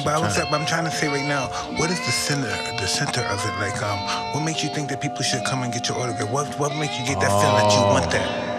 but I'm trying to say right now, what is the center of it? Like, what makes you think that people should come and get your autograph? What makes you get that feeling that you want Oh. that?